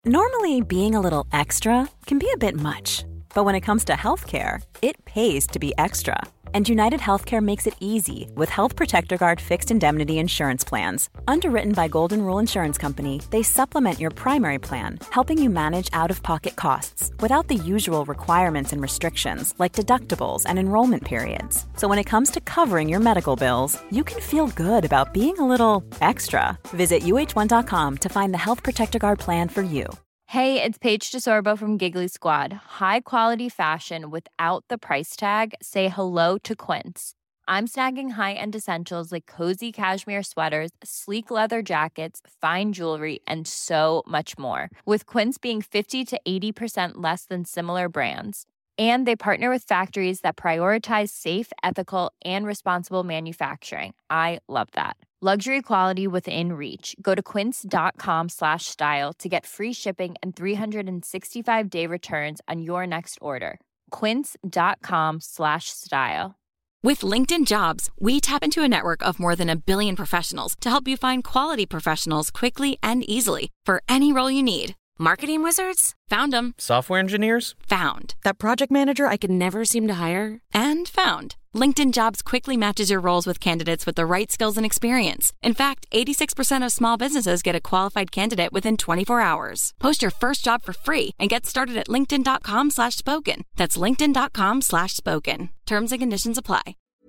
Normally, being a little extra can be a bit much, but when it comes to healthcare, it pays to be extra. And United Healthcare makes it easy with Health Protector Guard fixed indemnity insurance plans. Underwritten by Golden Rule Insurance Company, they supplement your primary plan, helping you manage out-of-pocket costs without the usual requirements and restrictions like deductibles and enrollment periods. So when it comes to covering your medical bills, you can feel good about being a little extra. Visit uh1.com to find the Health Protector Guard plan for you. Hey, it's Paige DeSorbo from Giggly Squad. High quality fashion without the price tag. Say hello to Quince. I'm snagging high-end essentials like cozy cashmere sweaters, sleek leather jackets, fine jewelry, and so much more. With Quince being 50 to 80% less than similar brands. And they partner with factories that prioritize safe, ethical, and responsible manufacturing. I love that. Luxury quality within reach. Go to quince.com/style to get free shipping and 365-day returns on your next order. Quince.com/style. With LinkedIn Jobs, we tap into a network of more than 1 billion professionals to help you find quality professionals quickly and easily for any role you need. Marketing wizards? Found them. Software engineers? Found. That project manager I could never seem to hire? And found. LinkedIn Jobs quickly matches your roles with candidates with the right skills and experience. In fact, 86% of small businesses get a qualified candidate within 24 hours. Post your first job for free and get started at linkedin.com/spoken. That's linkedin.com/spoken. Terms and conditions apply.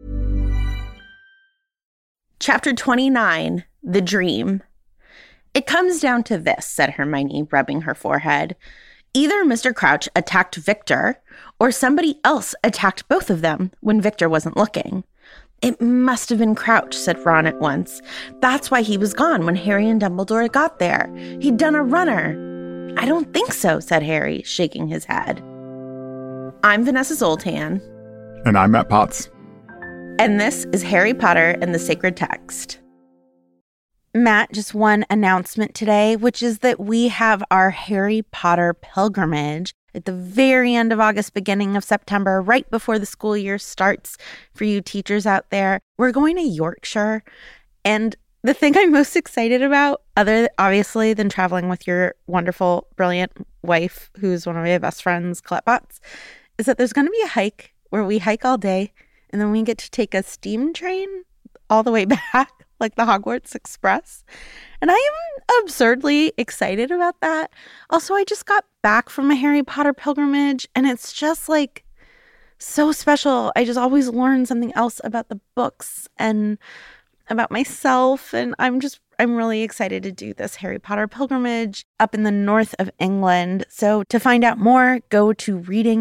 Chapter 29, The Dream. "It comes down to this," said Hermione, rubbing her forehead. "Either Mr. Crouch attacked Victor, or somebody else attacked both of them when Victor wasn't looking." "It must have been Crouch," said Ron at once. "That's why he was gone when Harry and Dumbledore got there. He'd done a runner." "I don't think so," said Harry, shaking his head. I'm Vanessa Zoltan. And I'm Matt Potts. And this is Harry Potter and the Sacred Text. Matt, just one announcement today, which is that we have our Harry Potter pilgrimage at the very end of August, beginning of September, right before the school year starts for you teachers out there. We're going to Yorkshire. And the thing I'm most excited about, other obviously than traveling with your wonderful, brilliant wife, who's one of my best friends, Colette Potts, is that there's going to be a hike where we hike all day and then we get to take a steam train all the way back, like the Hogwarts Express. And I am absurdly excited about that. Also, I just got back from a Harry Potter pilgrimage, and it's just like so special. I just always learn something else about the books and about myself. And I'm really excited to do this Harry Potter pilgrimage up in the north of England. So to find out more, go to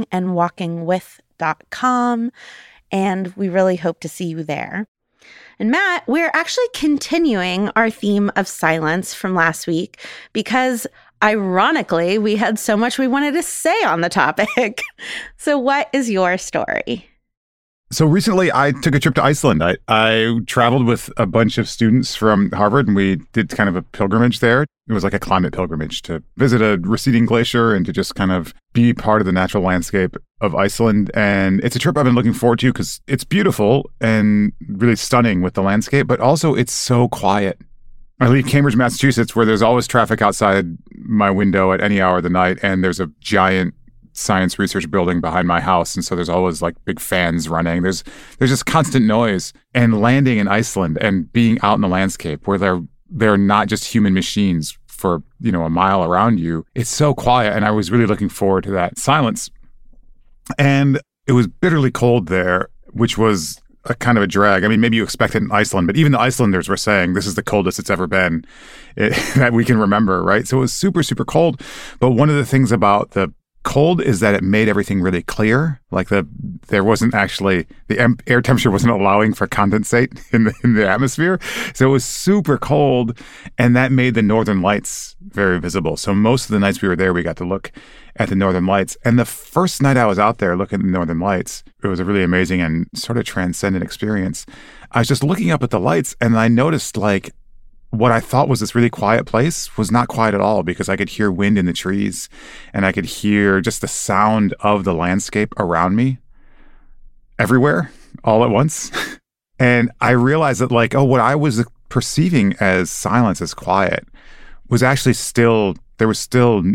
readingandwalkingwith.com. And we really hope to see you there. And Matt, we're actually continuing our theme of silence from last week because, ironically, we had so much we wanted to say on the topic. So what is your story? So recently I took a trip to Iceland. I traveled with a bunch of students from Harvard, and we did kind of a pilgrimage there. It was like a climate pilgrimage to visit a receding glacier and to just kind of be part of the natural landscape of Iceland. And it's a trip I've been looking forward to because it's beautiful and really stunning with the landscape, but also it's so quiet. I leave Cambridge, Massachusetts, where there's always traffic outside my window at any hour of the night, and there's a giant science research building behind my house, and so there's always like big fans running. There's just constant noise. And landing in Iceland and being out in the landscape where they're not just human machines for, a mile around you. It's so quiet, and I was really looking forward to that silence. And it was bitterly cold there, which was a kind of a drag. I mean, maybe you expect it in Iceland, but even the Icelanders were saying this is the coldest it's ever been that we can remember, right? So it was super, super cold. But one of the things about the cold is that it made everything really clear. Like there wasn't actually, the air temperature wasn't allowing for condensate in the atmosphere. So it was super cold, and that made the northern lights very visible. So most of the nights we were there, we got to look at the northern lights. And the first night I was out there looking at the northern lights, it was a really amazing and sort of transcendent experience. I was just looking up at the lights, and I noticed like what I thought was this really quiet place was not quiet at all, because I could hear wind in the trees and I could hear just the sound of the landscape around me everywhere all at once. And I realized that what I was perceiving as silence, as quiet, was actually there was still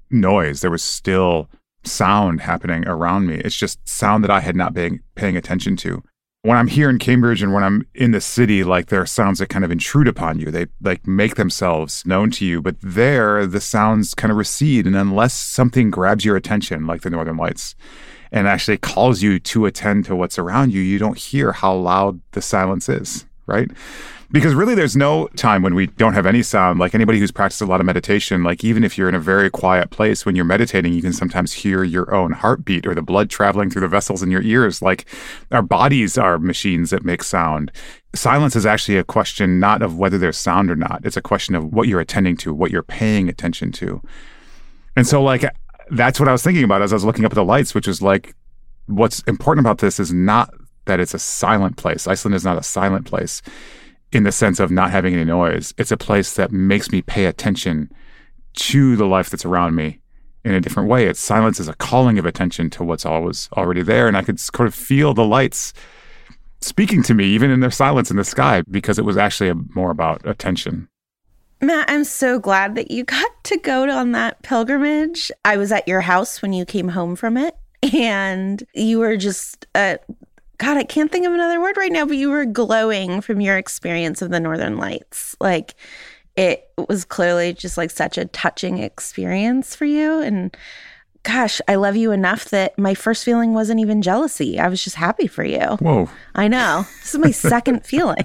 noise. There was still sound happening around me. It's just sound that I had not been paying attention to. When I'm here in Cambridge and when I'm in the city, like, there are sounds that kind of intrude upon you. They like make themselves known to you, but there the sounds kind of recede. And unless something grabs your attention, like the Northern Lights, and actually calls you to attend to what's around you, you don't hear how loud the silence is, right? Because really there's no time when we don't have any sound. Like, anybody who's practiced a lot of meditation, like, even if you're in a very quiet place, when you're meditating, you can sometimes hear your own heartbeat or the blood traveling through the vessels in your ears. Like, our bodies are machines that make sound. Silence is actually a question not of whether there's sound or not. It's a question of what you're attending to, what you're paying attention to. And so, like, that's what I was thinking about as I was looking up at the lights, which is like, what's important about this is not that it's a silent place. Iceland is not a silent place in the sense of not having any noise. It's a place that makes me pay attention to the life that's around me in a different way. It's silence is a calling of attention to what's always already there. And I could sort of feel the lights speaking to me, even in their silence in the sky, because it was actually more about attention. Matt, I'm so glad that you got to go on that pilgrimage. I was at your house when you came home from it, and you were just, God, I can't think of another word right now, but you were glowing from your experience of the Northern Lights. Like, it was clearly just like such a touching experience for you. And gosh, I love you enough that my first feeling wasn't even jealousy. I was just happy for you. Whoa. I know. This is my second feeling.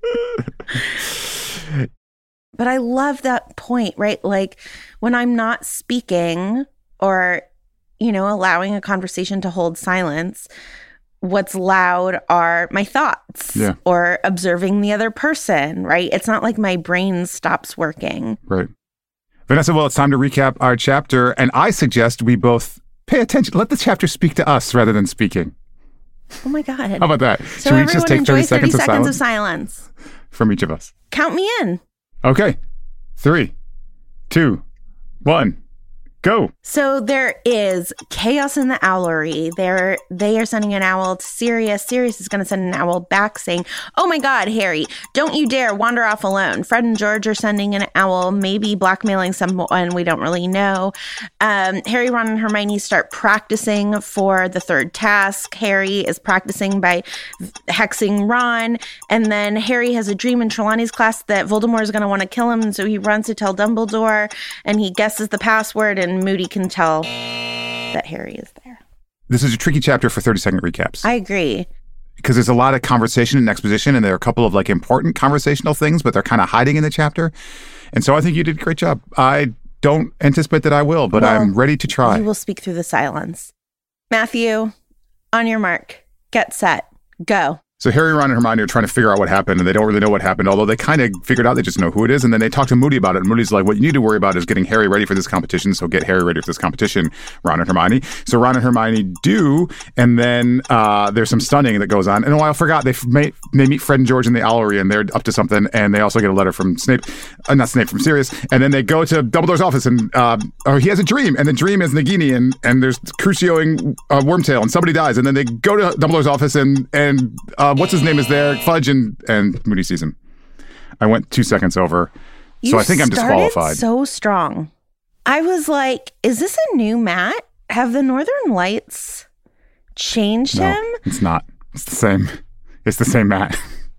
But I love that point, right? Like, when I'm not speaking or, allowing a conversation to hold silence, what's loud are my thoughts or observing the other person, right? It's not like my brain stops working. Right. Vanessa, well, it's time to recap our chapter. And I suggest we both pay attention. Let the chapter speak to us rather than speaking. Oh, my God. How about that? So should we just take 30 seconds of silence from each of us? Count me in. Okay. 3, 2, 1. Go. So there is chaos in the owlery. They are sending an owl to Sirius. Sirius is going to send an owl back saying, "Oh my God, Harry, don't you dare wander off alone." Fred and George are sending an owl, maybe blackmailing someone. We don't really know. Harry, Ron, and Hermione start practicing for the third task. Harry is practicing by hexing Ron. And then Harry has a dream in Trelawney's class that Voldemort is going to want to kill him. And so he runs to tell Dumbledore, and he guesses the password, and Moody can tell that Harry is there. This is a tricky chapter for 30-second recaps. I agree. Because there's a lot of conversation and exposition, and there are a couple of like important conversational things, but they're kind of hiding in the chapter. And so I think you did a great job. I don't anticipate that I will, but I'm ready to try. You will speak through the silence. Matthew, on your mark, get set, go. So Harry, Ron, and Hermione are trying to figure out what happened, and they don't really know what happened, although they kind of figured out they just know who it is. And then they talk to Moody about it, and Moody's like, what you need to worry about is getting Harry ready for this competition, so get Harry ready for this competition, Ron and Hermione. So Ron and Hermione do, and then there's some stunning that goes on. And I forgot, they meet Fred and George in the Owlery, and they're up to something, and they also get a letter from Snape, not Snape, from Sirius, and then they go to Dumbledore's office, and he has a dream, and the dream is Nagini, and there's Crucioing Wormtail, and somebody dies, and then they go to Dumbledore's office, and what's his name is there, Fudge, and Moody sees him. I went 2 seconds over, so I think I'm disqualified. So strong. I was like, is this a new Matt? Have the Northern Lights changed him? It's not. It's the same. It's the same Matt.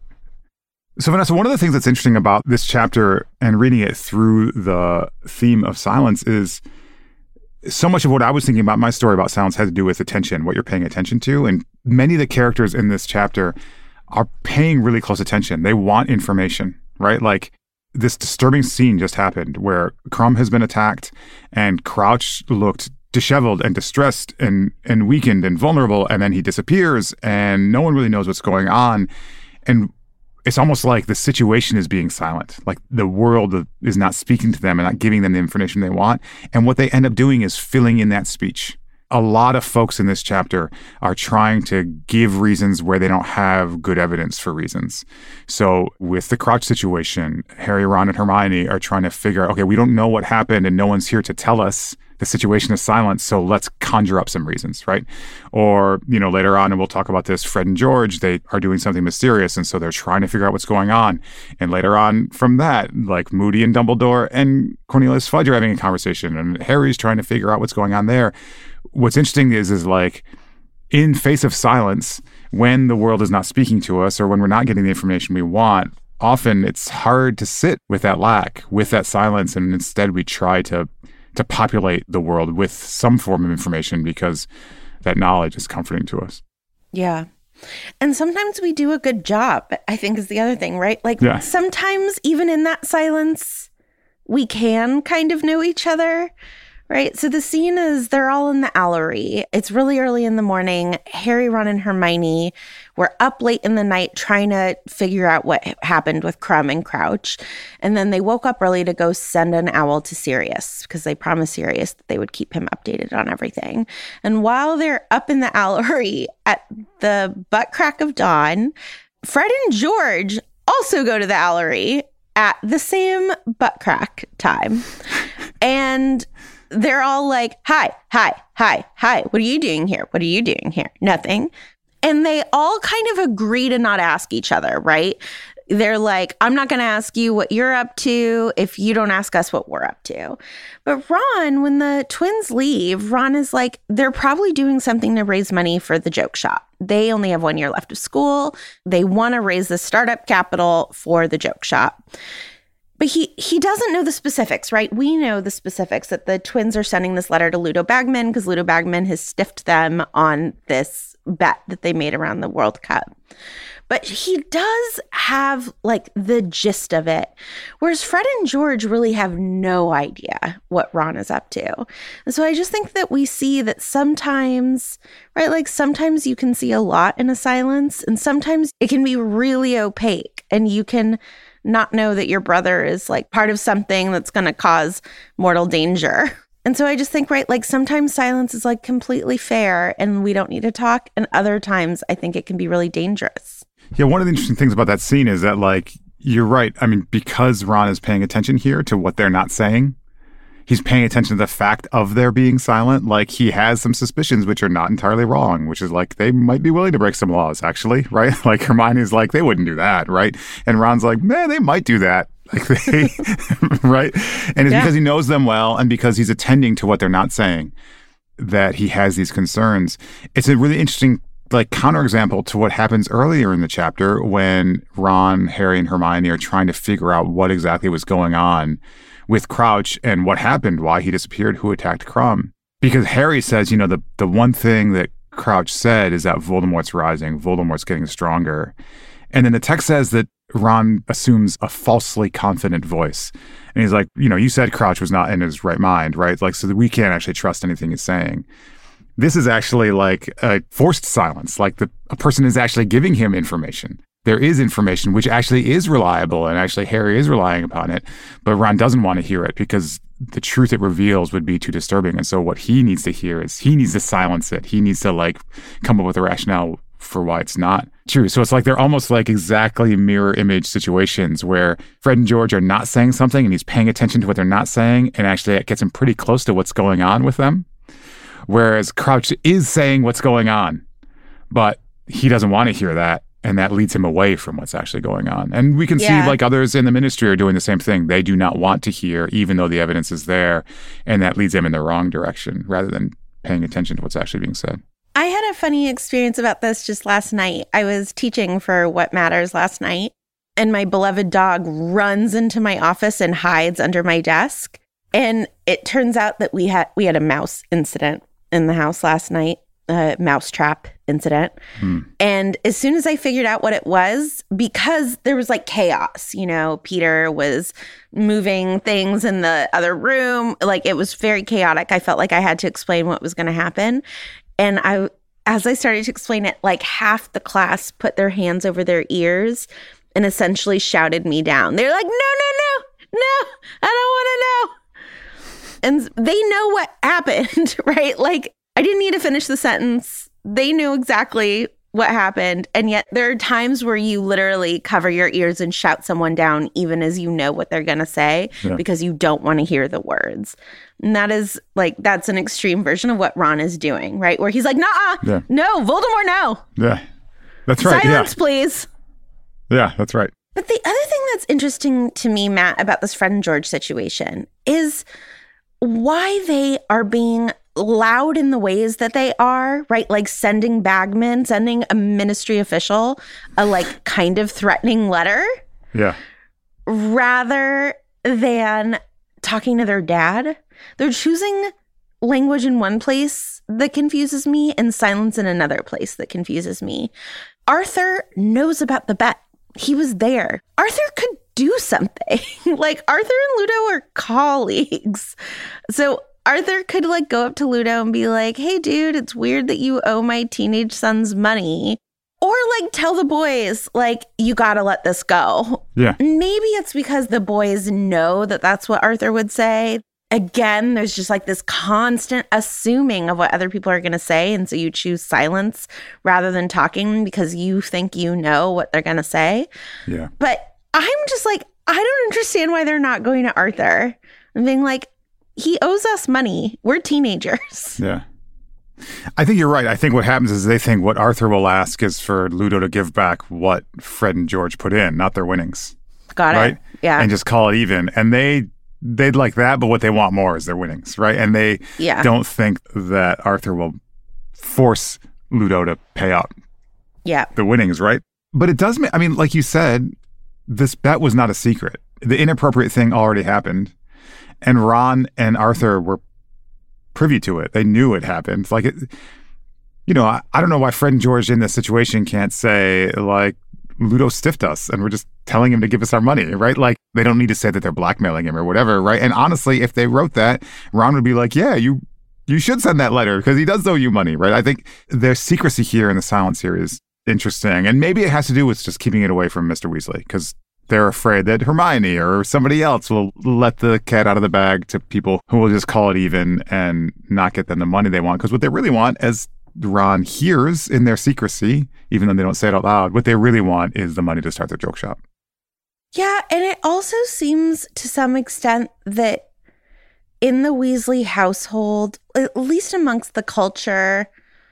So Vanessa, one of the things that's interesting about this chapter and reading it through the theme of silence is so much of what I was thinking about my story about silence had to do with attention, what you're paying attention to. And many of the characters in this chapter are paying really close attention. They want information, right? Like this disturbing scene just happened where Krum has been attacked and Crouch looked disheveled and distressed and weakened and vulnerable. And then he disappears and no one really knows what's going on. And it's almost like the situation is being silent. Like the world is not speaking to them and not giving them the information they want. And what they end up doing is filling in that speech. A lot of folks in this chapter are trying to give reasons where they don't have good evidence for reasons. So with the Crouch situation, Harry, Ron, and Hermione are trying to figure out, okay, we don't know what happened and no one's here to tell us the situation is silent, so let's conjure up some reasons, right? Or, later on, and we'll talk about this, Fred and George, they are doing something mysterious, and so they're trying to figure out what's going on. And later on from that, like Moody and Dumbledore and Cornelius Fudge are having a conversation, and Harry's trying to figure out what's going on there. What's interesting is like, in face of silence, when the world is not speaking to us or when we're not getting the information we want, often it's hard to sit with that lack, with that silence, and instead we try to populate the world with some form of information because that knowledge is comforting to us. Yeah. And sometimes we do a good job, I think is the other thing, right? Like sometimes even in that silence, we can kind of know each other. Right. So the scene is they're all in the Owlery. It's really early in the morning. Harry, Ron, and Hermione were up late in the night trying to figure out what happened with Krum and Crouch. And then they woke up early to go send an owl to Sirius because they promised Sirius that they would keep him updated on everything. And while they're up in the Owlery at the butt crack of dawn, Fred and George also go to the Owlery at the same butt crack time. And they're all like, hi. What are you doing here? What are you doing here? Nothing. And they all kind of agree to not ask each other, right? They're like, I'm not going to ask you what you're up to if you don't ask us what we're up to. But Ron, when the twins leave, Ron is like, they're probably doing something to raise money for the joke shop. They only have 1 year left of school. They want to raise the startup capital for the joke shop. But he doesn't know the specifics, right? We know the specifics, that the twins are sending this letter to Ludo Bagman because Ludo Bagman has stiffed them on this bet that they made around the World Cup. But he does have, like, the gist of it, whereas Fred and George really have no idea what Ron is up to. And so I just think that we see that sometimes, right, like sometimes you can see a lot in a silence, and sometimes it can be really opaque, and you can not know that your brother is like part of something that's going to cause mortal danger. And so I just think, right, like sometimes silence is like completely fair and we don't need to talk. And other times I think it can be really dangerous. Yeah, one of the interesting things about that scene is that, like, you're right. I mean, because Ron is paying attention here to what they're not saying, he's paying attention to the fact of their being silent. Like, he has some suspicions which are not entirely wrong, which is like they might be willing to break some laws, actually, right? Like, Hermione's like, they wouldn't do that, right? And Ron's like, man, they might do that. Like, they, right? And it's because he knows them well and because he's attending to what they're not saying that he has these concerns. It's a really interesting, like, counterexample to what happens earlier in the chapter when Ron, Harry, and Hermione are trying to figure out what exactly was going on with Crouch and what happened, why he disappeared, who attacked Krum. Because Harry says, you know, the one thing that Crouch said is that Voldemort's rising, Voldemort's getting stronger. And then the text says that Ron assumes a falsely confident voice. And he's like, you know, you said Crouch was not in his right mind, right? Like, so that we can't actually trust anything he's saying. This is actually like a forced silence, like a person is actually giving him information. There is information which actually is reliable, and actually Harry is relying upon it, but Ron doesn't want to hear it because the truth it reveals would be too disturbing. And so what he needs to hear is he needs to silence it. He needs to, like, come up with a rationale for why it's not true. So it's like they're almost like exactly mirror image situations where Fred and George are not saying something and he's paying attention to what they're not saying, and actually it gets him pretty close to what's going on with them. Whereas Crouch is saying what's going on, but he doesn't want to hear that. And that leads him away from what's actually going on. And we can see, like, others in the ministry are doing the same thing. They do not want to hear, even though the evidence is there. And that leads them in the wrong direction rather than paying attention to what's actually being said. I had a funny experience about this just last night. I was teaching for What Matters last night, and my beloved dog runs into my office and hides under my desk. And it turns out that we had a mouse incident in the house last night. A mousetrap incident. And as soon as I figured out what it was, because there was like chaos, you know, Peter was moving things in the other room, like it was very chaotic. I felt like I had to explain what was going to happen. And as I started to explain it, like half the class put their hands over their ears and essentially shouted me down. They're like, no, I don't want to know. And they know what happened, right? Like, I didn't need to finish the sentence. They knew exactly what happened. And yet there are times where you literally cover your ears and shout someone down even as you know what they're going to say because you don't want to hear the words. And that is like, that's an extreme version of what Ron is doing, right? Where he's like, nah, no, Voldemort, no. Yeah, that's right. Silence, please. Yeah, that's right. But the other thing that's interesting to me, Matt, about this Fred and George situation is why they are being loud in the ways that they are, right? Like sending a ministry official a like kind of threatening letter. Yeah. Rather than talking to their dad. They're choosing language in one place that confuses me and silence in another place that confuses me. Arthur knows about the bet. He was there. Arthur could do something. Like Arthur and Ludo are colleagues. So Arthur could like go up to Ludo and be like, hey, dude, it's weird that you owe my teenage son's money. Or like tell the boys, like, you got to let this go. Yeah. Maybe it's because the boys know that that's what Arthur would say. Again, there's just like this constant assuming of what other people are going to say. And so you choose silence rather than talking because you think you know what they're going to say. Yeah. But I'm just like, I don't understand why they're not going to Arthur and being like, he owes us money. We're teenagers. Yeah. I think you're right. I think what happens is they think what Arthur will ask is for Ludo to give back what Fred and George put in, not their winnings. Got right? it. Yeah. And just call it even. And they'd like that, but what they want more is their winnings, right? And they don't think that Arthur will force Ludo to pay out the winnings, right? But it does, I mean, like you said, this bet was not a secret. The inappropriate thing already happened. And Ron and Arthur were privy to it. They knew it happened. Like, I don't know why Fred and George in this situation can't say, like, Ludo stiffed us and we're just telling him to give us our money, right? Like, they don't need to say that they're blackmailing him or whatever, right? And honestly, if they wrote that, Ron would be like, yeah, you should send that letter because he does owe you money, right? I think there's secrecy here in the silence here is interesting. And maybe it has to do with just keeping it away from Mr. Weasley because they're afraid that Hermione or somebody else will let the cat out of the bag to people who will just call it even and not get them the money they want. Because what they really want, as Ron hears in their secrecy, even though they don't say it out loud, what they really want is the money to start their joke shop. Yeah, and it also seems to some extent that in the Weasley household, at least amongst the culture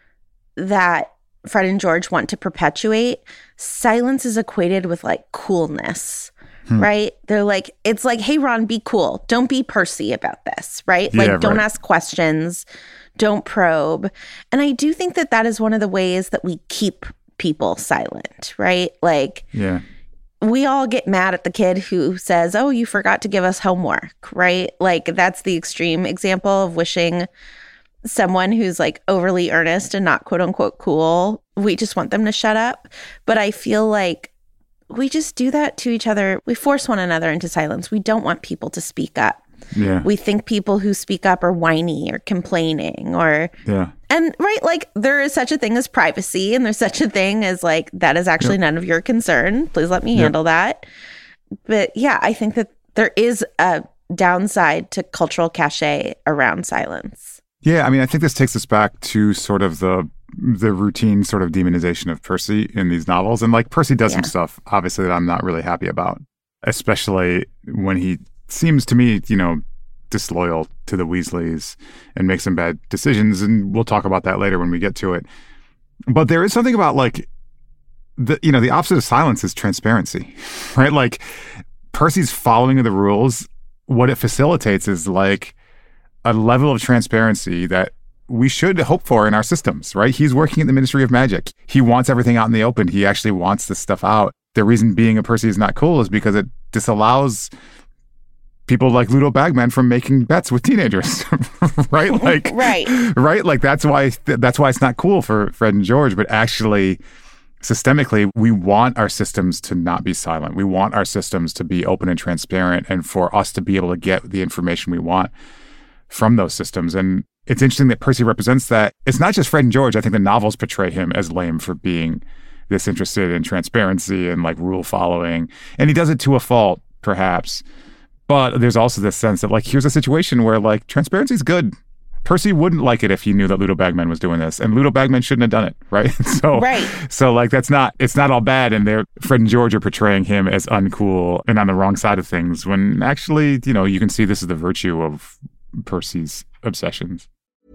that Fred and George want to perpetuate, silence is equated with like coolness, right? They're like, it's like, hey, Ron, be cool. Don't be Percy about this, right? Like, don't ask questions. Don't probe. And I do think that that is one of the ways that we keep people silent, right? Like, we all get mad at the kid who says, oh, you forgot to give us homework, right? Like, that's the extreme example of wishing someone who's like overly earnest and not quote unquote cool, we just want them to shut up. But I feel like we just do that to each other. We force one another into silence. We don't want people to speak up. Yeah. We think people who speak up are whiny or complaining or and right, like there is such a thing as privacy and there's such a thing as like that is actually none of your concern. Please let me handle that. But yeah, I think that there is a downside to cultural cachet around silence. Yeah, I mean, I think this takes us back to sort of the routine sort of demonization of Percy in these novels. And like Percy does some stuff, obviously, that I'm not really happy about, especially when he seems to me, disloyal to the Weasleys and makes some bad decisions. And we'll talk about that later when we get to it. But there is something about like, the opposite of silence is transparency, right? Like Percy's following of the rules, what it facilitates is like a level of transparency that we should hope for in our systems, right? He's working at the Ministry of Magic. He wants everything out in the open. He actually wants this stuff out. The reason being a Percy is not cool is because it disallows people like Ludo Bagman from making bets with teenagers, right? Like, right? Like that's why it's not cool for Fred and George, but actually systemically, we want our systems to not be silent. We want our systems to be open and transparent and for us to be able to get the information we want from those systems. And it's interesting that Percy represents that. It's not just Fred and George. I think the novels portray him as lame for being this interested in transparency and like rule following. And he does it to a fault, perhaps. But there's also this sense that like, here's a situation where like transparency is good. Percy wouldn't like it if he knew that Ludo Bagman was doing this, and Ludo Bagman shouldn't have done it, right? So like it's not all bad, and Fred and George are portraying him as uncool and on the wrong side of things, when actually, you can see this is the virtue of Percy's obsessions.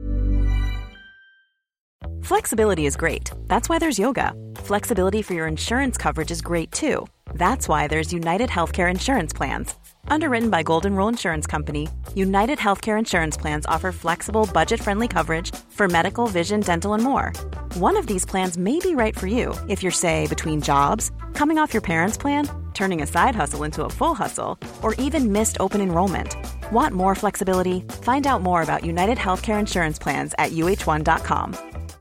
Flexibility is great. That's why there's yoga. Flexibility for your insurance coverage is great too. That's why there's United Healthcare Insurance Plans. Underwritten by Golden Rule Insurance Company, United Healthcare Insurance Plans offer flexible, budget-friendly coverage for medical, vision, dental, and more. One of these plans may be right for you if you're, say, between jobs, coming off your parents' plan, turning a side hustle into a full hustle, or even missed open enrollment. Want more flexibility? Find out more about United Healthcare Insurance Plans at uh1.com.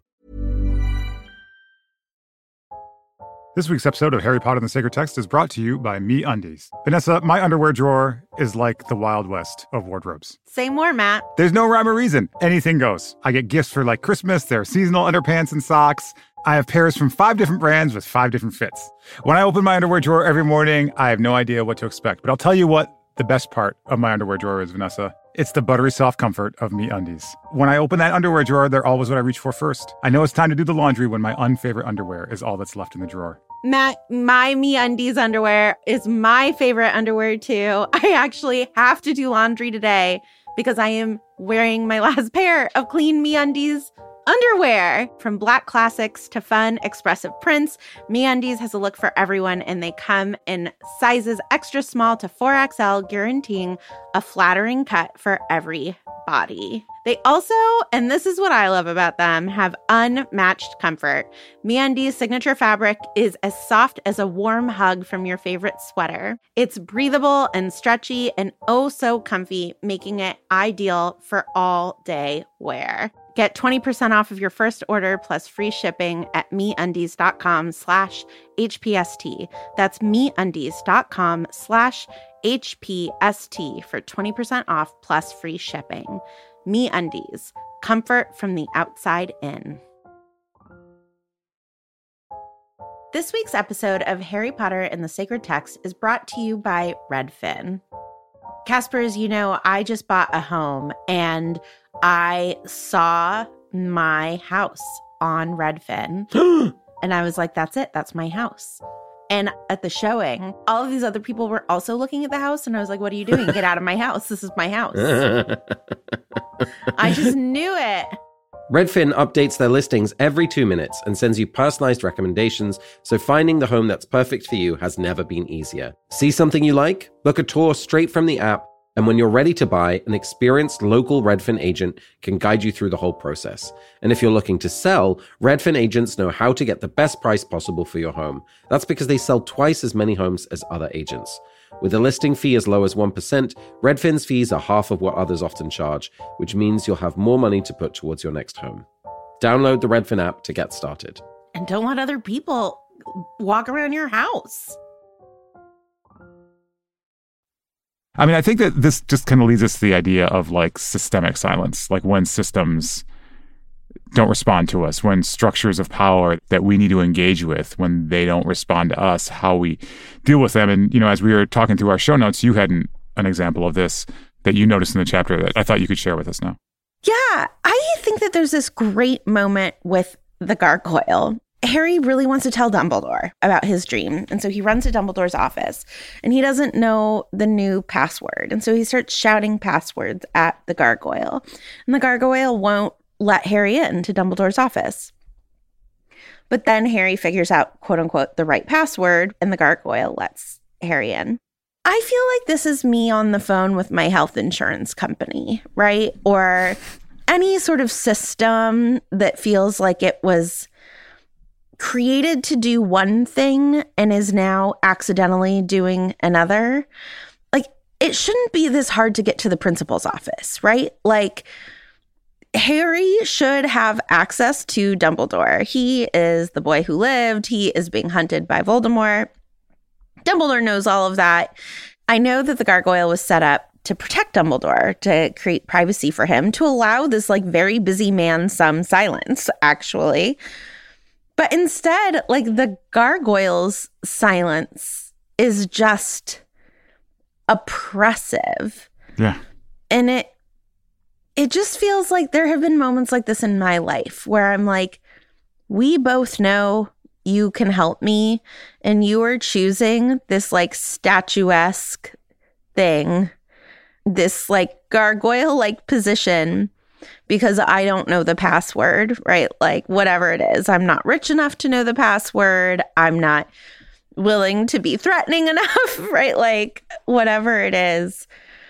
This week's episode of Harry Potter and the Sacred Text is brought to you by MeUndies. Vanessa, my underwear drawer is like the Wild West of wardrobes. Say more, Matt. There's no rhyme or reason. Anything goes. I get gifts for like Christmas. There are seasonal underpants and socks. I have pairs from 5 different brands with 5 different fits. When I open my underwear drawer every morning, I have no idea what to expect. But I'll tell you what the best part of my underwear drawer is, Vanessa. It's the buttery soft comfort of MeUndies. When I open that underwear drawer, they're always what I reach for first. I know it's time to do the laundry when my unfavorite underwear is all that's left in the drawer. Matt, my MeUndies underwear is my favorite underwear too. I actually have to do laundry today because I am wearing my last pair of clean MeUndies underwear. From black classics to fun, expressive prints, MeUndies has a look for everyone, and they come in sizes extra small to 4XL, guaranteeing a flattering cut for every body. They also, and this is what I love about them, have unmatched comfort. MeUndies' signature fabric is as soft as a warm hug from your favorite sweater. It's breathable and stretchy and oh so comfy, making it ideal for all-day wear. Get 20% off of your first order plus free shipping at MeUndies.com/HPST. That's MeUndies.com/HPST for 20% off plus free shipping. MeUndies, comfort from the outside in. This week's episode of Harry Potter and the Sacred Text is brought to you by Redfin. Casper, as you know, I just bought a home and I saw my house on Redfin and I was like, that's it. That's my house. And at the showing, all of these other people were also looking at the house. And I was like, what are you doing? Get out of my house. This is my house. I just knew it. Redfin updates their listings every 2 minutes and sends you personalized recommendations, so finding the home that's perfect for you has never been easier. See something you like? Book a tour straight from the app, and when you're ready to buy, an experienced local Redfin agent can guide you through the whole process. And if you're looking to sell, Redfin agents know how to get the best price possible for your home. That's because they sell twice as many homes as other agents. With a listing fee as low as 1%, Redfin's fees are half of what others often charge, which means you'll have more money to put towards your next home. Download the Redfin app to get started. And don't let other people walk around your house. I mean, I think that this just kind of leads us to the idea of like systemic silence, like when systems don't respond to us, when structures of power that we need to engage with, when they don't respond to us, how we deal with them. And, as we were talking through our show notes, you had an example of this that you noticed in the chapter that I thought you could share with us now. Yeah, I think that there's this great moment with the gargoyle. Harry really wants to tell Dumbledore about his dream. And so he runs to Dumbledore's office and he doesn't know the new password. And so he starts shouting passwords at the gargoyle. And the gargoyle won't let Harry into Dumbledore's office. But then Harry figures out, quote unquote, the right password and the gargoyle lets Harry in. I feel like this is me on the phone with my health insurance company, right? Or any sort of system that feels like it was created to do one thing and is now accidentally doing another. Like, it shouldn't be this hard to get to the principal's office, right? Like, Harry should have access to Dumbledore. He is the boy who lived. He is being hunted by Voldemort. Dumbledore knows all of that. I know that the gargoyle was set up to protect Dumbledore, to create privacy for him, to allow this like very busy man some silence, actually. But instead, like, the gargoyle's silence is just oppressive. Yeah. And it just feels like there have been moments like this in my life where I'm like, we both know you can help me, and you are choosing this like statuesque thing, this like gargoyle-like position because I don't know the password, right? Like whatever it is, I'm not rich enough to know the password. I'm not willing to be threatening enough, right? Like whatever it is.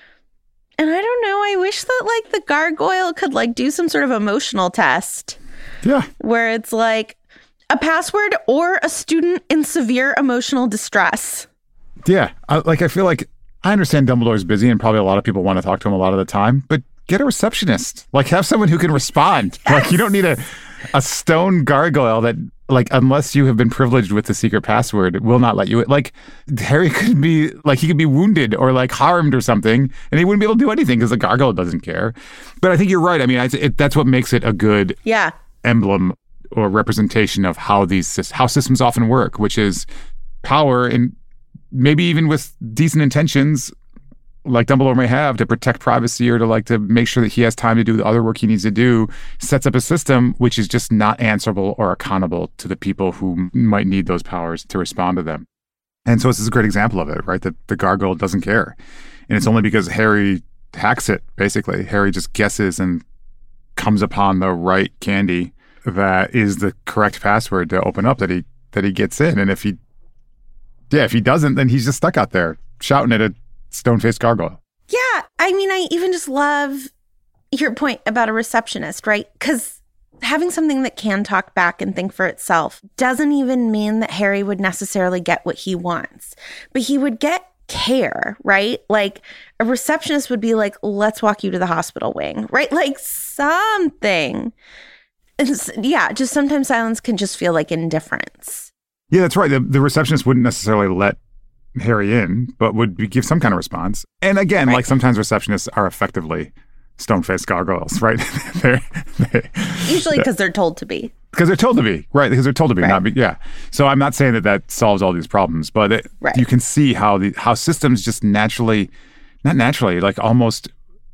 And I don't know, I wish that like the gargoyle could like do some sort of emotional test. Yeah. Where it's like a password or a student in severe emotional distress. Yeah. I feel like I understand Dumbledore's busy and probably a lot of people want to talk to him a lot of the time, but get a receptionist. Like have someone who can respond. Yes. Like you don't need a stone gargoyle that, like, unless you have been privileged with the secret password, will not let you. Like Harry could be like, he could be wounded or like harmed or something, and he wouldn't be able to do anything because the gargoyle doesn't care. But I think you're right. I mean, that's what makes it a good emblem or representation of how systems often work, which is power, and maybe even with decent intentions, like Dumbledore may have, to protect privacy or to make sure that he has time to do the other work he needs to do, sets up a system which is just not answerable or accountable to the people who might need those powers to respond to them. And so this is a great example of it, right? That the gargoyle doesn't care. And it's only because Harry hacks it, basically. Harry just guesses and comes upon the right candy that is the correct password to open up that he gets in. And if he doesn't, then he's just stuck out there shouting at a stone-faced gargoyle. Yeah. I mean, I even just love your point about a receptionist, right? Because having something that can talk back and think for itself doesn't even mean that Harry would necessarily get what he wants, but he would get care, right? Like a receptionist would be like, let's walk you to the hospital wing, right? Like something. Just sometimes silence can just feel like indifference. Yeah, that's right. The receptionist wouldn't necessarily let Harry in, but would give some kind of response. And again, like sometimes receptionists are effectively stone-faced gargoyles, right? Usually because they're told to be. Because they're told to be, right? Because they're told to be, not be. Yeah. So I'm not saying that solves all these problems, but you can see how systems just not naturally, like almost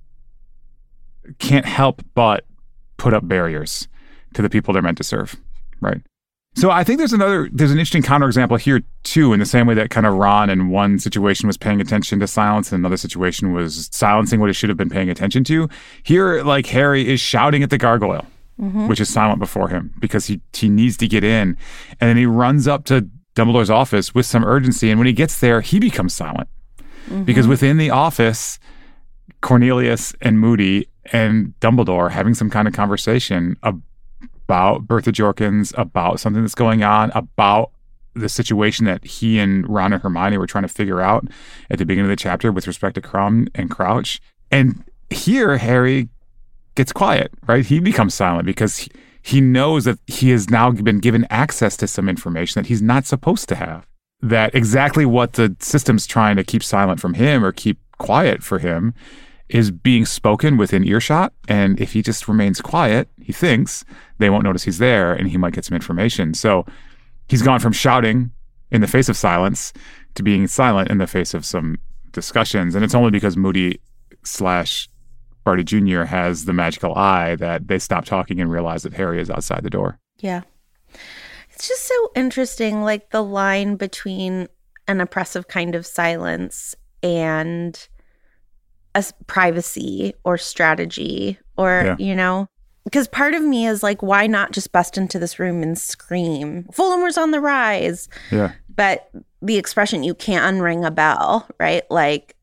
can't help but put up barriers to the people they're meant to serve, right? So I think there's an interesting counterexample here too, in the same way that kind of Ron in one situation was paying attention to silence and another situation was silencing what he should have been paying attention to. Here, like Harry is shouting at the gargoyle, which is silent before him because he needs to get in. And then he runs up to Dumbledore's office with some urgency. And when he gets there, he becomes silent because within the office, Cornelius and Moody and Dumbledore are having some kind of conversation about Bertha Jorkins, about something that's going on, about the situation that he and Ron and Hermione were trying to figure out at the beginning of the chapter with respect to Krum and Crouch. And here, Harry gets quiet, right? He becomes silent because he knows that he has now been given access to some information that he's not supposed to have. That exactly what the system's trying to keep silent from him or keep quiet for him is being spoken within earshot. And if he just remains quiet, he thinks they won't notice he's there and he might get some information. So he's gone from shouting in the face of silence to being silent in the face of some discussions. And it's only because Moody / Barty Jr. has the magical eye that they stop talking and realize that Harry is outside the door. Yeah. It's just so interesting, like the line between an oppressive kind of silence and a privacy or strategy or, because part of me is like, why not just bust into this room and scream, Voldemort's on the rise? Yeah. But the expression, you can't unring a bell, right? Like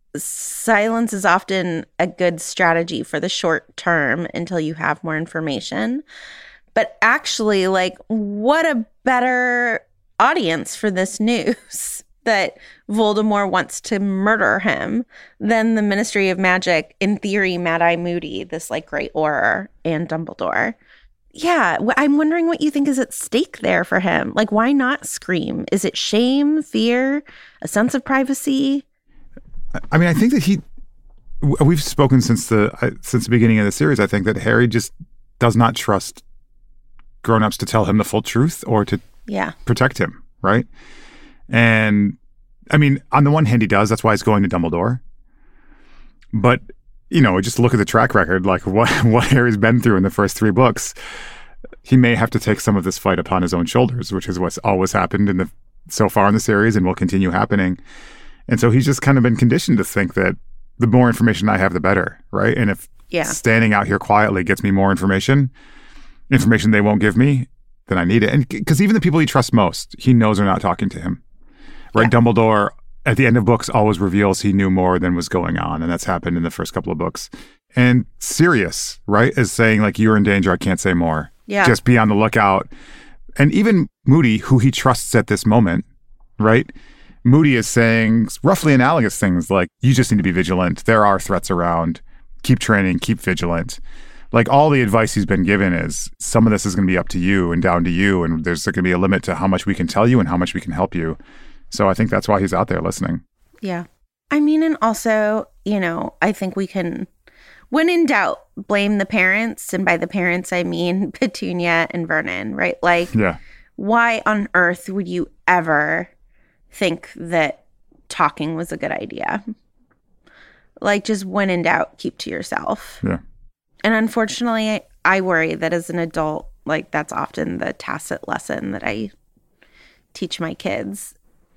silence is often a good strategy for the short term until you have more information. But actually, like, what a better audience for this news that Voldemort wants to murder him than the Ministry of Magic, in theory, Mad-Eye Moody, this like great Auror, and Dumbledore. Yeah, I'm wondering what you think is at stake there for him. Like, why not scream? Is it shame, fear, a sense of privacy? I mean, I think that we've spoken since the beginning of the series. I think that Harry just does not trust grown-ups to tell him the full truth or to protect him, right? And I mean, on the one hand, he does. That's why he's going to Dumbledore. But just look at the track record, like what Harry's been through in the first 3 books. He may have to take some of this fight upon his own shoulders, which is what's always happened so far in the series and will continue happening. And so he's just kind of been conditioned to think that the more information I have, the better, right? And if standing out here quietly gets me more information they won't give me, then I need it. And because even the people he trusts most, he knows are not talking to him, right? Yeah. Dumbledore, at the end of books, always reveals he knew more than was going on. And that's happened in the first couple of books. And Sirius, right, is saying, like, you're in danger, I can't say more. Yeah. Just be on the lookout. And even Moody, who he trusts at this moment, right? Moody is saying roughly analogous things like, you just need to be vigilant. There are threats around. Keep training, keep vigilant. Like, all the advice he's been given is some of this is going to be up to you and down to you. And there's going to be a limit to how much we can tell you and how much we can help you. So I think that's why he's out there listening. Yeah. I mean, and also, I think we can, when in doubt, blame the parents. And by the parents, I mean Petunia and Vernon, right? Like, why on earth would you ever think that talking was a good idea? Like, just when in doubt, keep to yourself. Yeah. And unfortunately, I worry that as an adult, like, that's often the tacit lesson that I teach my kids.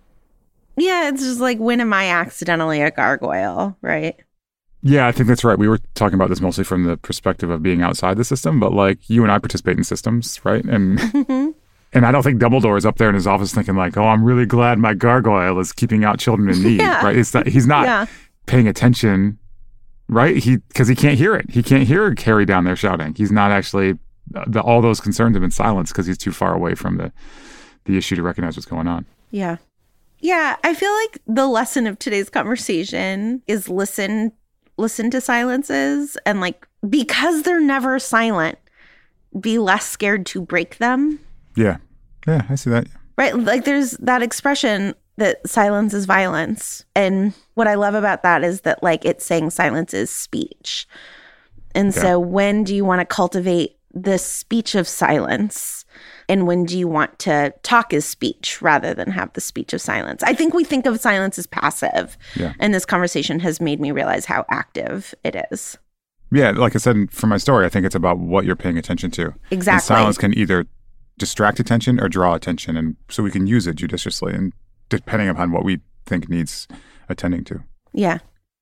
Yeah, it's just like, when am I accidentally a gargoyle, right? Yeah, I think that's right. We were talking about this mostly from the perspective of being outside the system, but like, you and I participate in systems, right? And and I don't think Dumbledore is up there in his office thinking like, oh, I'm really glad my gargoyle is keeping out children in need, right? It's that he's not paying attention, right? Because he can't hear it. He can't hear Harry down there shouting. He's not actually, all those concerns have been silenced because he's too far away from the issue to recognize what's going on. Yeah. Yeah, I feel like the lesson of today's conversation is listen to silences, and like, because they're never silent, be less scared to break them. Yeah, I see that. Right, like, there's that expression that silence is violence, and what I love about that is that, like, it's saying silence is speech. And so when do you want to cultivate the speech of silence? And when do you want to talk as speech rather than have the speech of silence? I think we think of silence as passive. Yeah. And this conversation has made me realize how active it is. Yeah, like I said from my story, I think it's about what you're paying attention to. Exactly. And silence can either distract attention or draw attention. And so we can use it judiciously and depending upon what we think needs attending to. Yeah.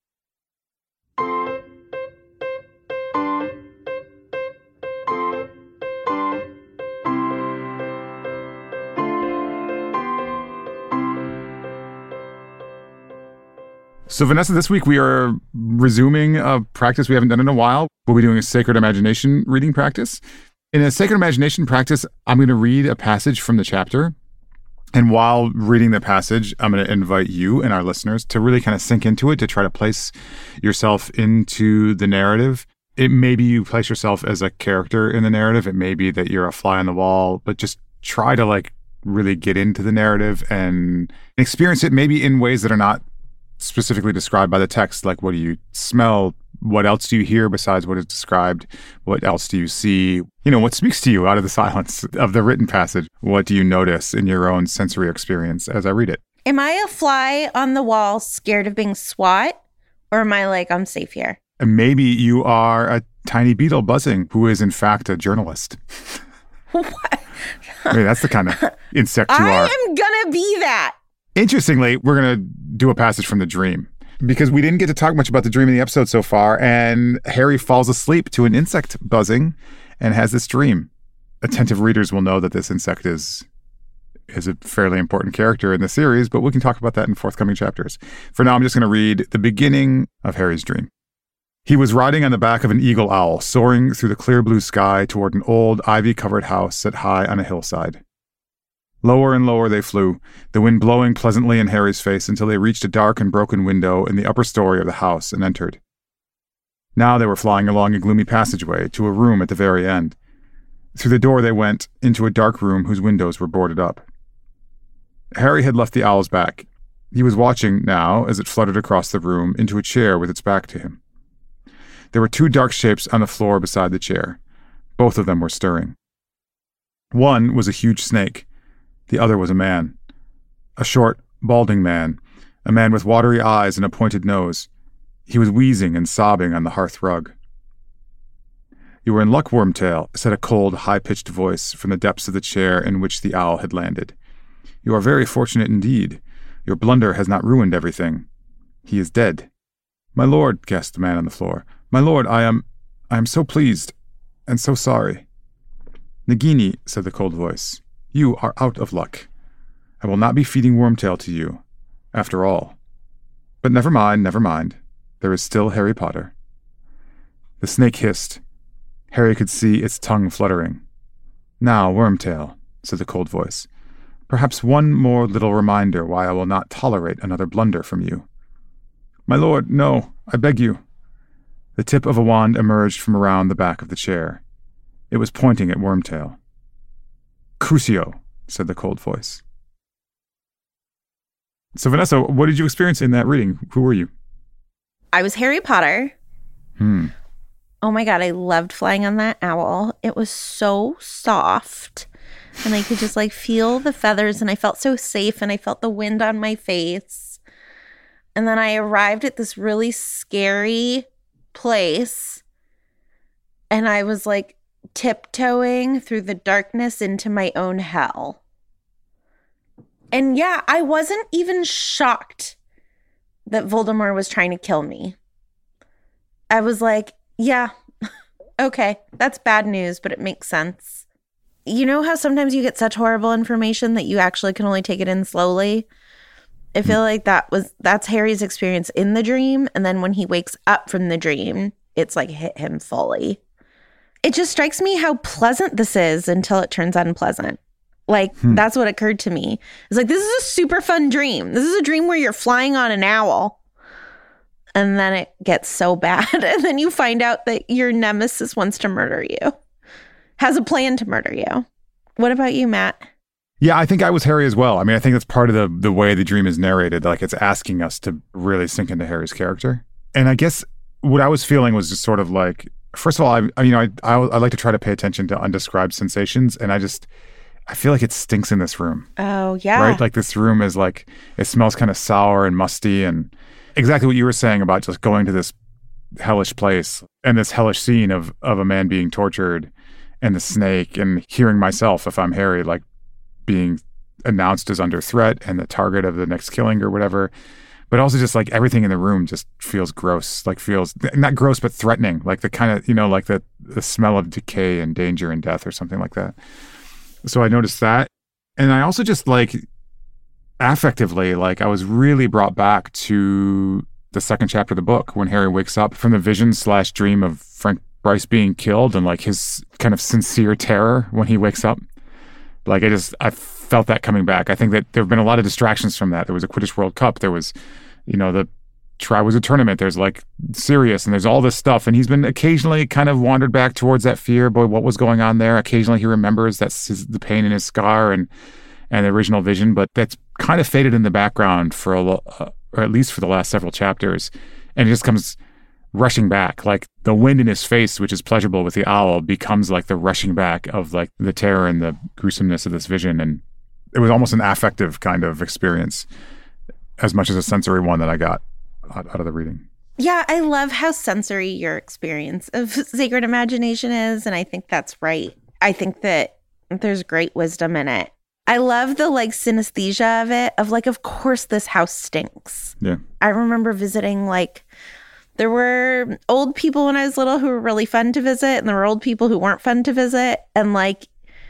So, Vanessa, this week we are resuming a practice we haven't done in a while. We'll be doing a Sacred Imagination reading practice. In a Sacred Imagination practice, I'm going to read a passage from the chapter. And while reading the passage, I'm going to invite you and our listeners to really kind of sink into it, to try to place yourself into the narrative. It may be you place yourself as a character in the narrative. It may be that you're a fly on the wall, but just try to like really get into the narrative and experience it maybe in ways that are not specifically described by the text. Like, what do you smell? What else do you hear besides what is described? What else do you see? What speaks to you out of the silence of the written passage? What do you notice in your own sensory experience as I read it? Am I a fly on the wall scared of being swat? Or am I like, I'm safe here? And maybe you are a tiny beetle buzzing who is in fact a journalist. What? I mean, that's the kind of insect you are. I am gonna be that. Interestingly, we're going to do a passage from the dream because we didn't get to talk much about the dream in the episode so far. And Harry falls asleep to an insect buzzing and has this dream. Attentive readers will know that this insect is a fairly important character in the series, but we can talk about that in forthcoming chapters. For now, I'm just going to read the beginning of Harry's dream. He was riding on the back of an eagle owl, soaring through the clear blue sky toward an old ivy-covered house set high on a hillside. Lower and lower they flew, the wind blowing pleasantly in Harry's face until they reached a dark and broken window in the upper story of the house and entered. Now they were flying along a gloomy passageway to a room at the very end. Through the door they went, into a dark room whose windows were boarded up. Harry had left the owl's back. He was watching now as it fluttered across the room into a chair with its back to him. There were 2 dark shapes on the floor beside the chair. Both of them were stirring. One was a huge snake. The other was a man. A short, balding man. A man with watery eyes and a pointed nose. He was wheezing and sobbing on the hearth rug. "You were in luck, Wormtail," said a cold, high-pitched voice from the depths of the chair in which the owl had landed. "You are very fortunate indeed. Your blunder has not ruined everything. He is dead." "My lord," gasped the man on the floor. "My lord, I am so pleased, and so sorry." "Nagini," said the cold voice, "you are out of luck. I will not be feeding Wormtail to you, after all. But never mind. There is still Harry Potter." The snake hissed. Harry could see its tongue fluttering. "Now, Wormtail," said the cold voice, "perhaps one more little reminder why I will not tolerate another blunder from you." "My lord, no, I beg you." The tip of a wand emerged from around the back of the chair. It was pointing at Wormtail. "Crucio," said the cold voice. So, Vanessa, what did you experience in that reading? Who were you? I was Harry Potter. Oh my God, I loved flying on that owl. It was so soft. And I could just like feel the feathers, and I felt so safe, and I felt the wind on my face. And then I arrived at this really scary place, and I was like tiptoeing through the darkness into my own hell. And yeah, I wasn't even shocked that Voldemort was trying to kill me. I was like, yeah, okay, that's bad news, but it makes sense. You know how sometimes you get such horrible information that you actually can only take it in slowly? I feel like that's Harry's experience in the dream, and then when he wakes up from the dream, it's like hit him fully. It just strikes me how pleasant this is until it turns unpleasant. Like, that's what occurred to me. It's like, this is a super fun dream. This is a dream where you're flying on an owl. And then it gets so bad. And then you find out that your nemesis wants to murder you. Has a plan to murder you. What about you, Matt? Yeah, I think I was Harry as well. I mean, I think that's part of the way the dream is narrated. Like, it's asking us to really sink into Harry's character. And I guess what I was feeling was just sort of like, first of all, I like to try to pay attention to undescribed sensations. And I feel like it stinks in this room. Oh, yeah. Right? Like, this room is like, it smells kind of sour and musty, and exactly what you were saying about just going to this hellish place and this hellish scene of a man being tortured and the snake, and hearing myself, if I'm Harry, like being announced as under threat and the target of the next killing or whatever. But also just like everything in the room just feels gross, like feels not gross, but threatening, like the kind of, like the smell of decay and danger and death or something like that. So I noticed that. And I also just like affectively, like I was really brought back to the second chapter of the book when Harry wakes up from the vision/dream of Frank Bryce being killed, and like his kind of sincere terror when he wakes up. Like I felt that coming back. I think that there have been a lot of distractions from that. There was a Quidditch World Cup. There was, the Triwizard Tournament. There's like Sirius, and there's all this stuff. And he's been occasionally kind of wandered back towards that fear. Boy, what was going on there? Occasionally he remembers the pain in his scar and the original vision, but that's kind of faded in the background for or at least for the last several chapters. And it just comes rushing back. Like the wind in his face, which is pleasurable with the owl, becomes like the rushing back of like the terror and the gruesomeness of this vision. And it was almost an affective kind of experience as much as a sensory one that I got out of the reading. Yeah, I love how sensory your experience of Sacred Imagination is, and I think that's right. I think that there's great wisdom in it. I love the like synesthesia of it, of like, of course this house stinks. Yeah. I remember visiting, like, there were old people when I was little who were really fun to visit, and there were old people who weren't fun to visit, and like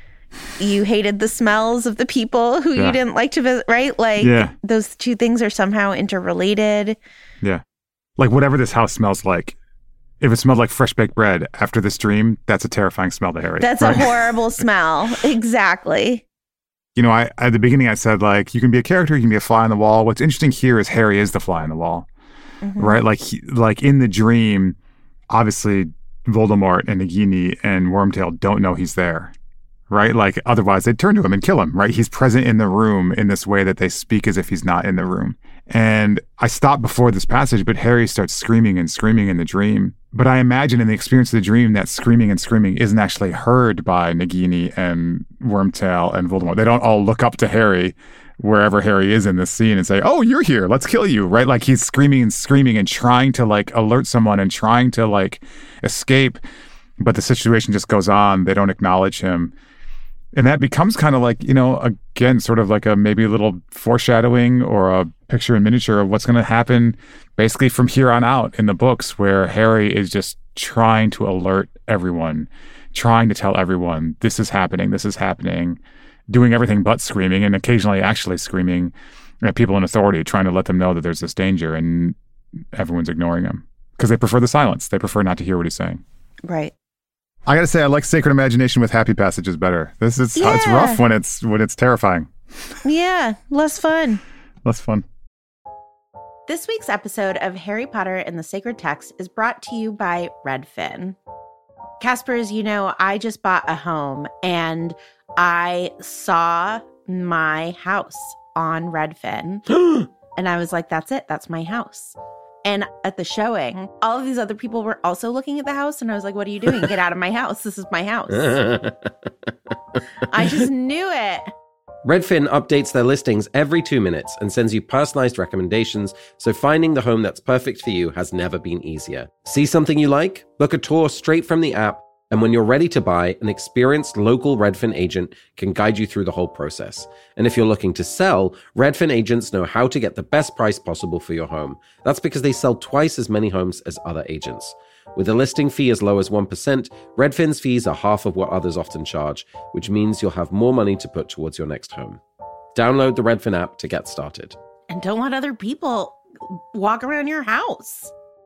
you hated the smells of the people who you didn't like to visit, right? Like those two things are somehow interrelated. Yeah. Like whatever this house smells like, if it smelled like fresh baked bread after this dream, that's a terrifying smell to Harry. That's right? A horrible smell. Exactly. At the beginning I said, like, you can be a character, you can be a fly on the wall. What's interesting here is Harry is the fly on the wall, right? Like in the dream, obviously Voldemort and Nagini and Wormtail don't know he's there, right? Like otherwise they'd turn to him and kill him, right? He's present in the room in this way that they speak as if he's not in the room. And I stopped before this passage, but Harry starts screaming and screaming in the dream. But I imagine in the experience of the dream that screaming and screaming isn't actually heard by Nagini and Wormtail and Voldemort. They don't all look up to Harry wherever Harry is in this scene and say, "Oh, you're here. Let's kill you." Right? Like he's screaming and screaming and trying to like alert someone and trying to like escape. But the situation just goes on. They don't acknowledge him. And that becomes kind of like, again, sort of like a maybe a little foreshadowing or a picture in miniature of what's going to happen basically from here on out in the books, where Harry is just trying to alert everyone, trying to tell everyone, this is happening, doing everything but screaming, and occasionally actually screaming at people in authority, trying to let them know that there's this danger, and everyone's ignoring him because they prefer the silence. They prefer not to hear what he's saying. Right. I got to say, I like Sacred Imagination with happy passages better. It's rough when it's terrifying. Yeah, less fun. Less fun. This week's episode of Harry Potter and the Sacred Text is brought to you by Redfin. Casper, as you know, I just bought a home and I saw my house on Redfin. And I was like, that's it. That's my house. And at the showing, all of these other people were also looking at the house. And I was like, what are you doing? Get out of my house. This is my house. I just knew it. Redfin updates their listings every 2 minutes and sends you personalized recommendations, so finding the home that's perfect for you has never been easier. See something you like? Book a tour straight from the app, and when you're ready to buy, an experienced local Redfin agent can guide you through the whole process. And if you're looking to sell, Redfin agents know how to get the best price possible for your home. That's because they sell twice as many homes as other agents. With a listing fee as low as 1%, Redfin's fees are half of what others often charge, which means you'll have more money to put towards your next home. Download the Redfin app to get started. And don't let other people walk around your house.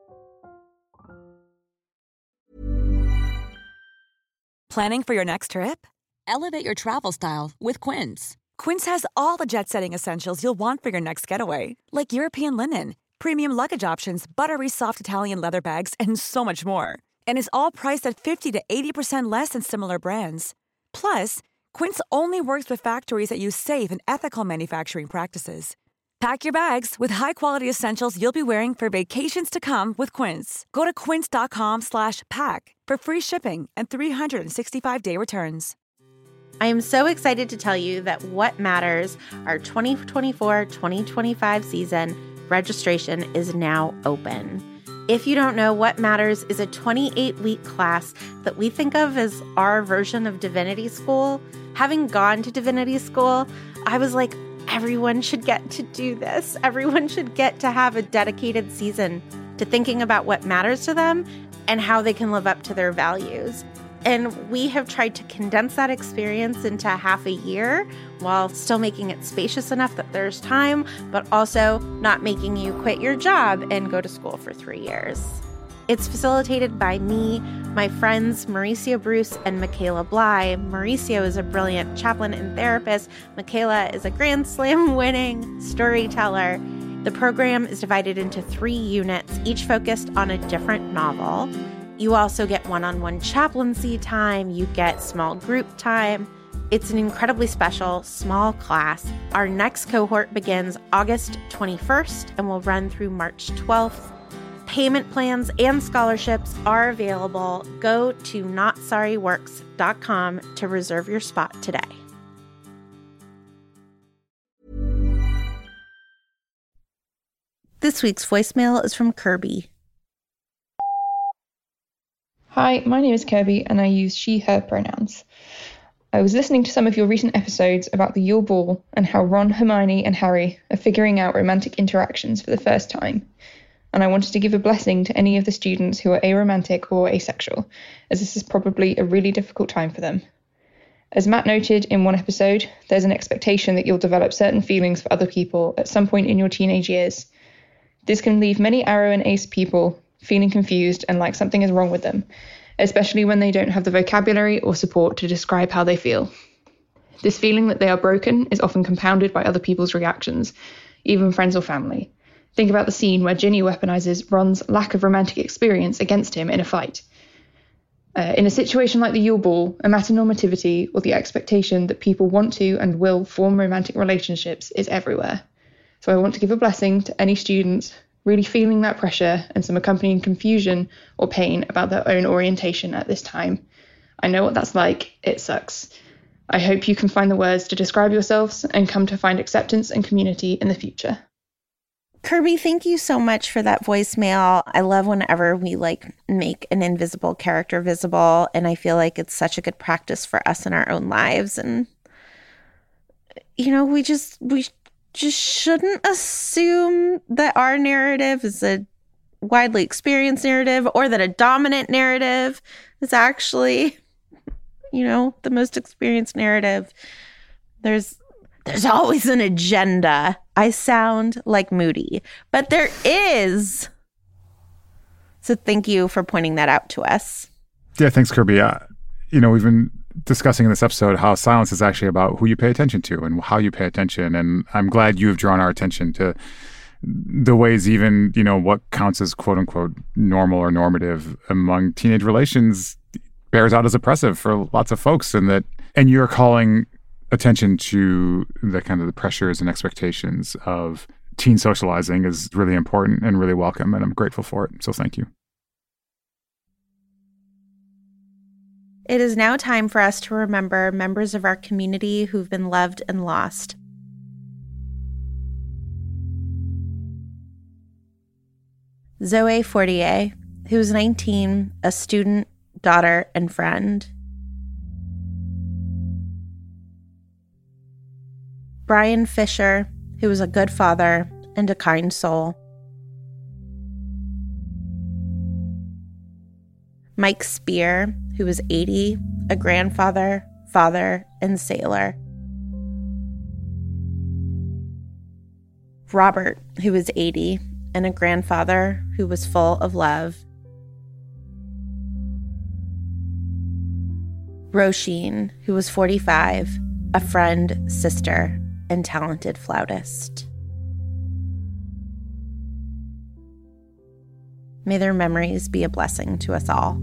Planning for your next trip? Elevate your travel style with Quince. Quince has all the jet-setting essentials you'll want for your next getaway, like European linen, premium luggage options, buttery soft Italian leather bags, and so much more. And is all priced at 50 to 80% less than similar brands. Plus, Quince only works with factories that use safe and ethical manufacturing practices. Pack your bags with high-quality essentials you'll be wearing for vacations to come with Quince. Go to quince.com/pack for free shipping and 365-day returns. I am so excited to tell you that What Matters, our 2024-2025 season, registration is now open. If you don't know, What Matters is a 28-week class that we think of as our version of Divinity School. Having gone to Divinity School, I was like, everyone should get to do this. Everyone should get to have a dedicated season to thinking about what matters to them and how they can live up to their values. And we have tried to condense that experience into half a year while still making it spacious enough that there's time, but also not making you quit your job and go to school for 3 years. It's facilitated by me, my friends Mauricio Bruce and Michaela Bly. Mauricio is a brilliant chaplain and therapist. Michaela is a Grand Slam winning storyteller. The program is divided into 3 units, each focused on a different novel. You also get one-on-one chaplaincy time. You get small group time. It's an incredibly special small class. Our next cohort begins August 21st and will run through March 12th. Payment plans and scholarships are available. Go to NotSorryWorks.com to reserve your spot today. This week's voicemail is from Kirby. Hi, my name is Kirby and I use she, her pronouns. I was listening to some of your recent episodes about the Yule Ball and how Ron, Hermione and Harry are figuring out romantic interactions for the first time. And I wanted to give a blessing to any of the students who are aromantic or asexual, as this is probably a really difficult time for them. As Matt noted in one episode, there's an expectation that you'll develop certain feelings for other people at some point in your teenage years. This can leave many aro and ace people feeling confused and like something is wrong with them, especially when they don't have the vocabulary or support to describe how they feel. This feeling that they are broken is often compounded by other people's reactions, even friends or family. Think about the scene where Ginny weaponizes Ron's lack of romantic experience against him in a fight. In a situation like the Yule Ball, amatonormativity, or the expectation that people want to and will form romantic relationships, is everywhere. So I want to give a blessing to any students really feeling that pressure and some accompanying confusion or pain about their own orientation at this time. I know what that's like. It sucks. I hope you can find the words to describe yourselves and come to find acceptance and community in the future. Kirby, thank you so much for that voicemail. I love whenever we make an invisible character visible, and I feel like it's such a good practice for us in our own lives. And we just shouldn't assume that our narrative is a widely experienced narrative, or that a dominant narrative is actually, the most experienced narrative. There's always an agenda. I sound like Moody, but there is. So thank you for pointing that out to us. Yeah, thanks, Kirby. We've been discussing in this episode how silence is actually about who you pay attention to and how you pay attention. And I'm glad you have drawn our attention to the ways even, what counts as quote unquote normal or normative among teenage relations bears out as oppressive for lots of folks. And you're calling attention to the kind of the pressures and expectations of teen socializing is really important and really welcome. And I'm grateful for it. So thank you. It is now time for us to remember members of our community who've been loved and lost. Zoe Fortier, who was 19, a student, daughter, and friend. Brian Fisher, who was a good father and a kind soul. Mike Spear, who was 80, a grandfather, father, and sailor. Robert, who was 80, and a grandfather who was full of love. Roisin, who was 45, a friend, sister, and talented flautist. May their memories be a blessing to us all.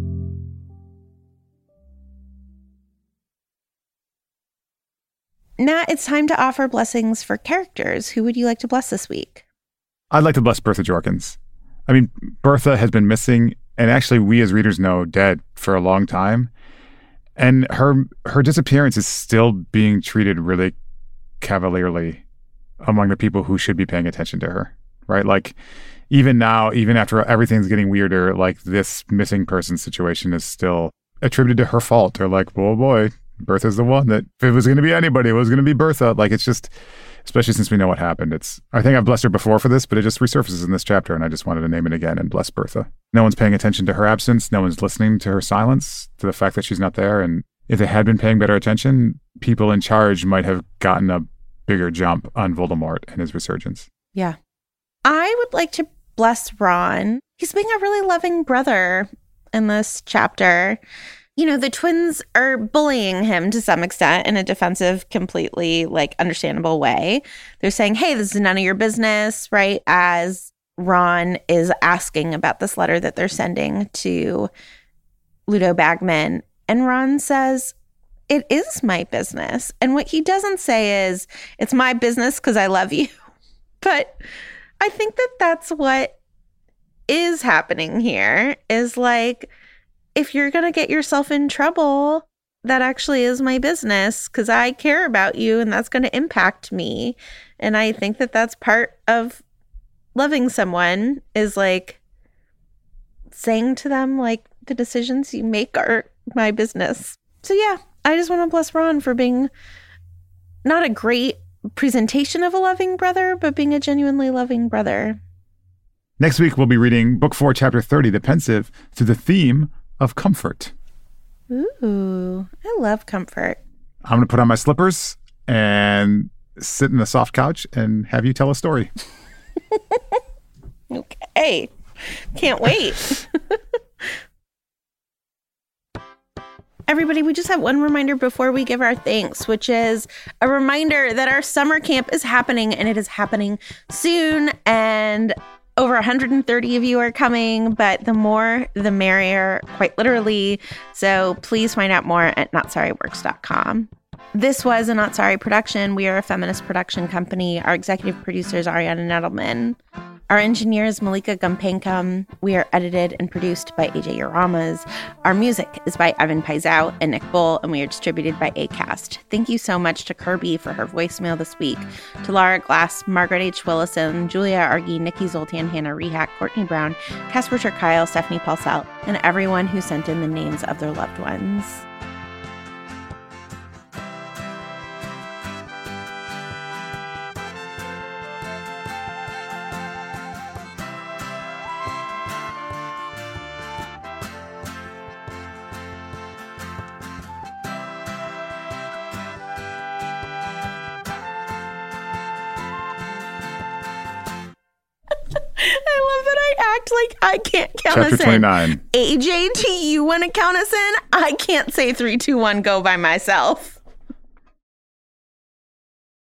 Nat, it's time to offer blessings for characters. Who would you like to bless this week? I'd like to bless Bertha Jorkins. I mean, Bertha has been missing, and actually we as readers know dead for a long time. And her disappearance is still being treated really cavalierly among the people who should be paying attention to her, right? Like, even now, even after everything's getting weirder, like this missing person situation is still attributed to her fault. They're like, oh boy, Bertha's the one that, if it was going to be anybody, it was going to be Bertha. Like, it's just, especially since we know what happened. I think I've blessed her before for this, but it just resurfaces in this chapter, and I just wanted to name it again and bless Bertha. No one's paying attention to her absence. No one's listening to her silence, to the fact that she's not there. And if they had been paying better attention, people in charge might have gotten a bigger jump on Voldemort and his resurgence. Yeah. I would like to bless Ron. He's being a really loving brother in this chapter. The twins are bullying him to some extent in a defensive, completely understandable way. They're saying, hey, this is none of your business, right? As Ron is asking about this letter that they're sending to Ludo Bagman. And Ron says, it is my business. And what he doesn't say is, it's my business because I love you. But I think that that's what is happening here, is if you're going to get yourself in trouble, that actually is my business because I care about you and that's going to impact me. And I think that that's part of loving someone, is saying to them, the decisions you make are my business. So yeah, I just want to bless Ron for being not a great presentation of a loving brother, but being a genuinely loving brother. Next week, we'll be reading Book 4, Chapter 30, The Pensive, through the theme of comfort. Ooh, I love comfort. I'm going to put on my slippers and sit in the soft couch and have you tell a story. Okay. Can't wait. Everybody, we just have one reminder before we give our thanks, which is a reminder that our summer camp is happening, and it is happening soon. And over 130 of you are coming, but the more, the merrier, quite literally. So please find out more at notsorryworks.com. This was a Not Sorry production. We are a feminist production company. Our executive producer is Ariana Nettleman. Our engineer is Malika Gumpenkam. We are edited and produced by AJ Uramas. Our music is by Evan Paisau and Nick Bull, and we are distributed by Acast. Thank you so much to Kirby for her voicemail this week, to Lara Glass, Margaret H. Willison, Julia Argy, Nikki Zoltan, Hannah Rehack, Courtney Brown, Casper Kyle, Stephanie Paulsell, and everyone who sent in the names of their loved ones. Like I can't count Chapter us 29. in. AJ, do you want to count us in? I can't say 3, 2, 1, go by myself.